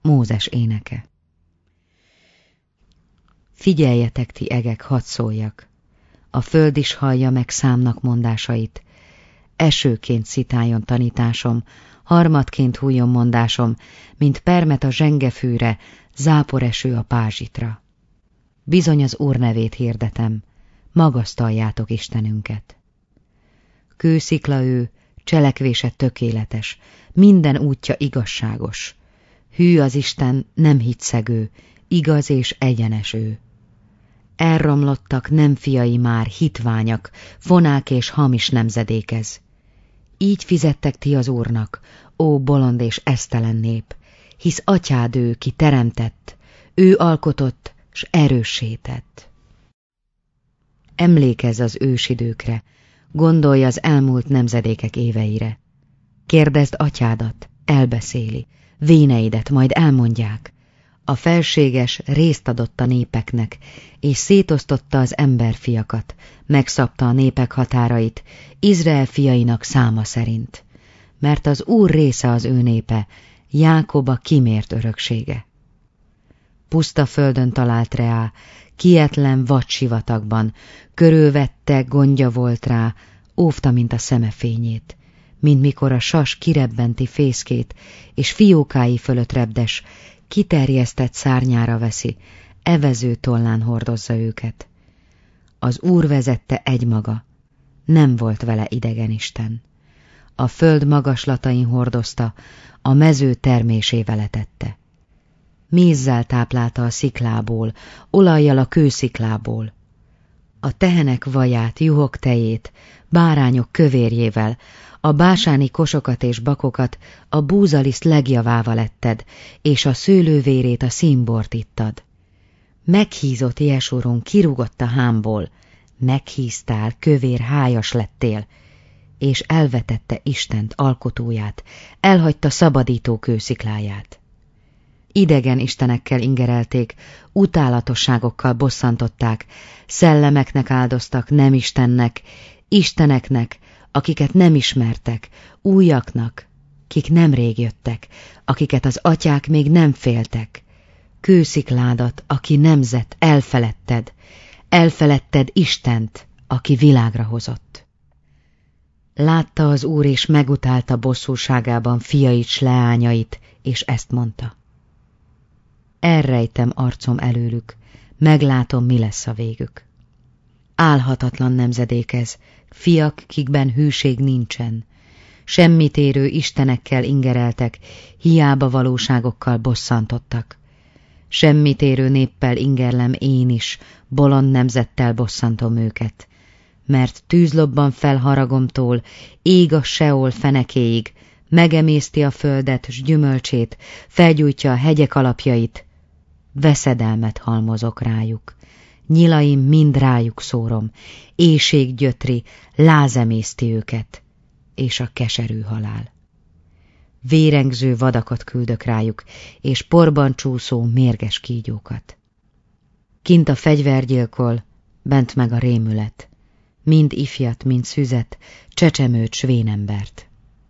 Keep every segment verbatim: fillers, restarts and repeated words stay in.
Mózes éneke. Figyeljetek, ti egek, hadd szóljak, a föld is hallja meg számnak mondásait. Esőként szitáljon tanításom, harmadként hújjon mondásom, mint permet a zsengefűre, záporeső a pázsitra. Bizony az Úr nevét hirdetem, magasztaljátok Istenünket. Kőszikla ő, cselekvése tökéletes, minden útja igazságos. Hű az Isten, nem hitszegő, igaz és egyenes ő. Elromlottak nem fiai már, hitványak, fonák és hamis nemzedékez. Így fizettek ti az Úrnak, ó bolond és esztelen nép, hisz atyád ő, ki teremtett, ő alkotott, s erőssé tett. Emlékezz az ősidőkre, gondolj az elmúlt nemzedékek éveire. Kérdezd atyádat, elbeszéli, véneidet majd elmondják. A felséges részt adott a népeknek, és szétosztotta az emberfiakat, megszabta a népek határait, Izrael fiainak száma szerint. Mert az Úr része az ő népe, Jákob a kimért öröksége. Puszta földön talált Reá, kietlen vadsivatagban, körülvette, gondja volt rá, óvta, mint a szeme fényét, mint mikor a sas kirebbenti fészkét, és fiókái fölött repdes, kiterjesztett szárnyára veszi, evező tollán hordozza őket. Az Úr vezette egymaga, nem volt vele idegen isten. A föld magaslatain hordozta, a mező termésével etette. Mézzel táplálta a sziklából, olajjal a kősziklából. A tehenek vaját, juhok tejét, bárányok kövérjével, a básáni kosokat és bakokat a búzaliszt legjavával etted, és a szőlővérét a színbort ittad. Meghízott Jesúron, kirúgott a hámból, meghíztál, kövér hájas lettél, és elvetette Istent alkotóját, elhagyta szabadító kőszikláját. Idegen istenekkel ingerelték, utálatosságokkal bosszantották, szellemeknek áldoztak, nem Istennek, isteneknek, akiket nem ismertek, újaknak, kik nemrég jöttek, akiket az atyák még nem féltek. Kőszikládat, aki nemzet, elfeledted, elfeledted Istent, aki világra hozott. Látta az Úr, és megutálta bosszúságában fiait s leányait, és ezt mondta. Elrejtem arcom előlük, meglátom, mi lesz a végük. Álhatatlan nemzedék ez, fiak, kikben hűség nincsen. Semmit érő istenekkel ingereltek, hiába valóságokkal bosszantottak. Semmit érő néppel ingerlem én is, bolond nemzettel bosszantom őket. Mert tűzlobban fel haragomtól, ég a Seol fenekéig, megemészti a földet s gyümölcsét, felgyújtja a hegyek alapjait, veszedelmet halmozok rájuk. Nyilaim mind rájuk szórom, éhség gyötri, láz emészti őket, és a keserű halál. Vérengző vadakat küldök rájuk, és porban csúszó mérges kígyókat. Kint a fegyvergyilkol, bent meg a rémület, mind ifjat, mind szüzet, csecsemőt s vénembert.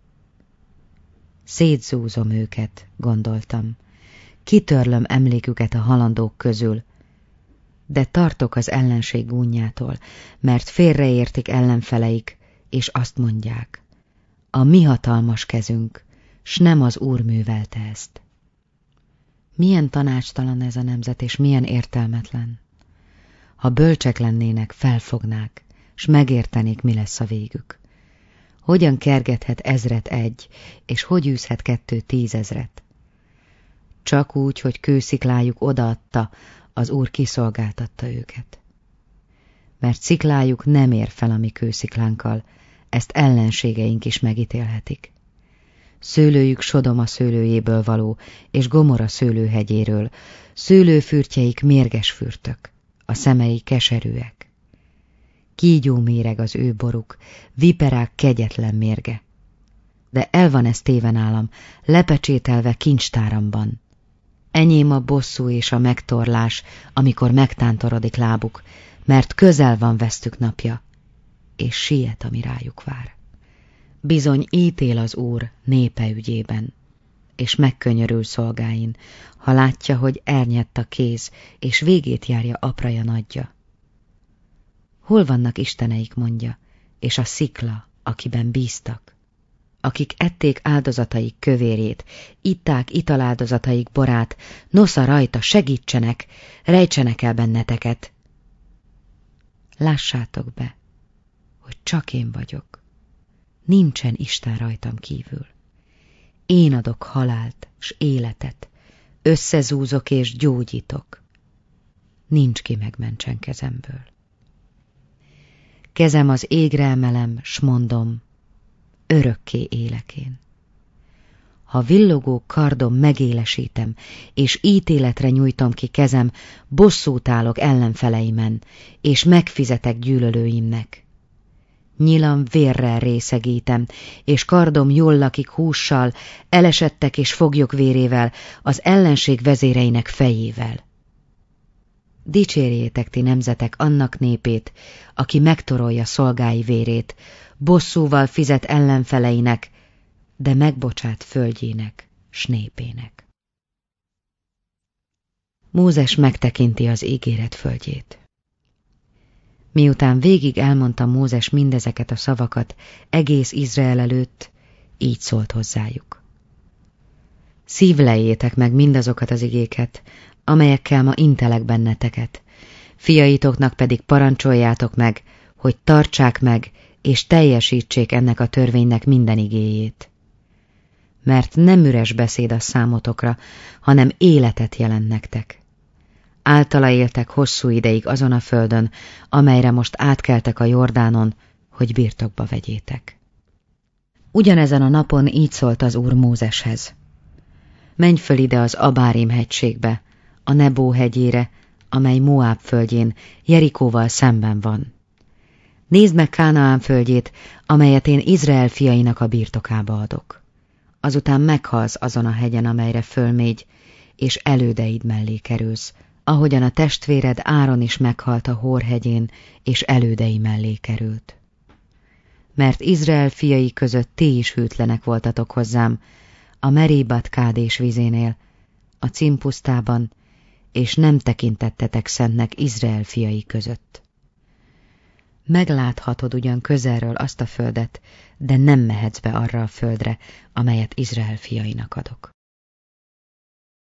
Szétzúzom őket, gondoltam, kitörlöm emléküket a halandók közül, de tartok az ellenség gúnyától, mert félreértik ellenfeleik, és azt mondják, a mi hatalmas kezünk, s nem az Úr művelte ezt. Milyen tanácstalan ez a nemzet, és milyen értelmetlen. Ha bölcsek lennének, felfognák, s megértenék, mi lesz a végük. Hogyan kergethet ezret egy, és hogy űzhet kettő tízezret? Csak úgy, hogy kősziklájuk odaadta, az Úr kiszolgáltatta őket. Mert sziklájuk nem ér fel a mi kősziklánkkal, ezt ellenségeink is megítélhetik. Szőlőjük Sodoma szőlőjéből való, és Gomora szőlőhegyéről, szőlőfürtjeik mérges fürtök, a szemei keserűek. Kígyó méreg az ő boruk, viperák kegyetlen mérge. De el van ez téve nálam, lepecsételve kincstáramban. Enyém a bosszú és a megtorlás, amikor megtántorodik lábuk, mert közel van vesztük napja, és siet, ami rájuk vár. Bizony ítél az Úr népe ügyében. és megkönyörül szolgáin, ha látja, hogy elnyedt a kéz, és végét járja apraja nagyja. Hol vannak isteneik, mondja, és a szikla, akiben bíztak? Akik ették áldozataik kövérét, itták italáldozataik borát, nosza rajta, segítsenek, rejtsenek el benneteket. Lássátok be, hogy csak én vagyok. Nincsen Isten rajtam kívül. Én adok halált s életet, összezúzok és gyógyítok. Nincs ki megmentsen kezemből. Kezem az égre emelem, s mondom, örökké élek én. Ha villogó kardom megélesítem, és ítéletre nyújtom ki kezem, bosszút állok ellenfeleimen, és megfizetek gyűlölőimnek. Nyilam vérrel részegítem, és kardom jól lakik hússal, elesettek és foglyok vérével, az ellenség vezéreinek fejével. Dicsérjétek ti nemzetek annak népét, aki megtorolja szolgái vérét, bosszúval fizet ellenfeleinek, de megbocsát földjének, s népének. Mózes megtekinti az ígéret földjét. Miután végig elmondta Mózes mindezeket a szavakat egész Izrael előtt, így szólt hozzájuk. Szívleljétek meg mindazokat az igéket, amelyekkel ma intelek benneteket, fiaitoknak pedig parancsoljátok meg, hogy tartsák meg és teljesítsék ennek a törvénynek minden igéjét. Mert nem üres beszéd a számotokra, hanem életet jelent nektek. Általa éltek hosszú ideig azon a földön, amelyre most átkeltek a Jordánon, hogy birtokba vegyétek. Ugyanezen a napon így szólt az Úr Mózeshez. Menj föl ide az Abárim hegységbe, a Nebó hegyére, amely Moáb földjén, Jerikóval szemben van. Nézd meg Kánaán földjét, amelyet én Izrael fiainak a birtokába adok. Azután meghalsz azon a hegyen, amelyre fölmégy, és elődeid mellé kerülsz, ahogyan a testvéred Áron is meghalt a Hór hegyén, és elődei mellé került. Mert Izrael fiai között ti is hűtlenek voltatok hozzám, a Meribat Kádés vizénél, a Címpusztában, és nem tekintettetek szentnek Izrael fiai között. Megláthatod ugyan közelről azt a földet, de nem mehetsz be arra a földre, amelyet Izrael fiainak adok.